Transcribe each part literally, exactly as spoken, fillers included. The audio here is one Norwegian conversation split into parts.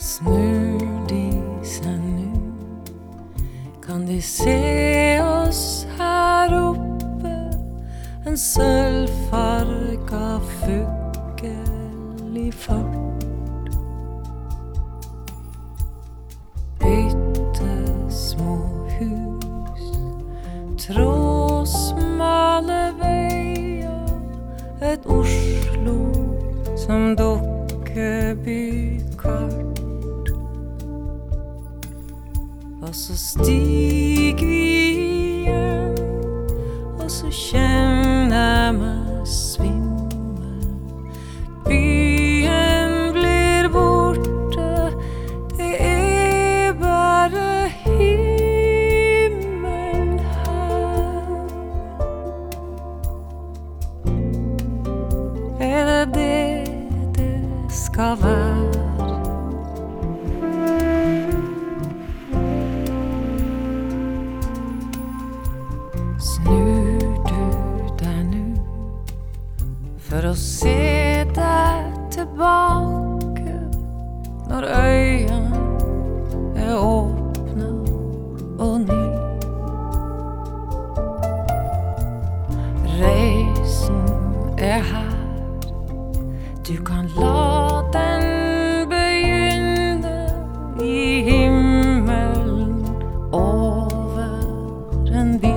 Snur de seg nu, kan de se oss her oppe, en sølvfarga fugl i fart. Bittesmå hus, trådsmale veier, et Oslo som dukkebykart. Og så stiger vi igjen, og så kjenner jeg meg svimmel. Byen blir borte, det er bare himmel her. Er det det det skal være? Snur du deg nu for å se deg tilbake når øynene er åpne og ny? Reisen er her, du kan la den begynne i himmelen over en by.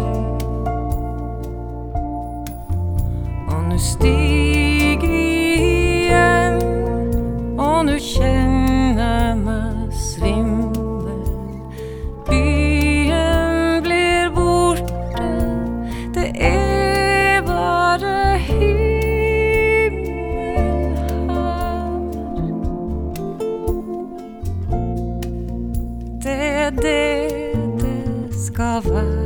Nu stiger igjen, og nu kjenner meg svimmel. Byen blir borte, det er bare himmel her. Det er det det skal være.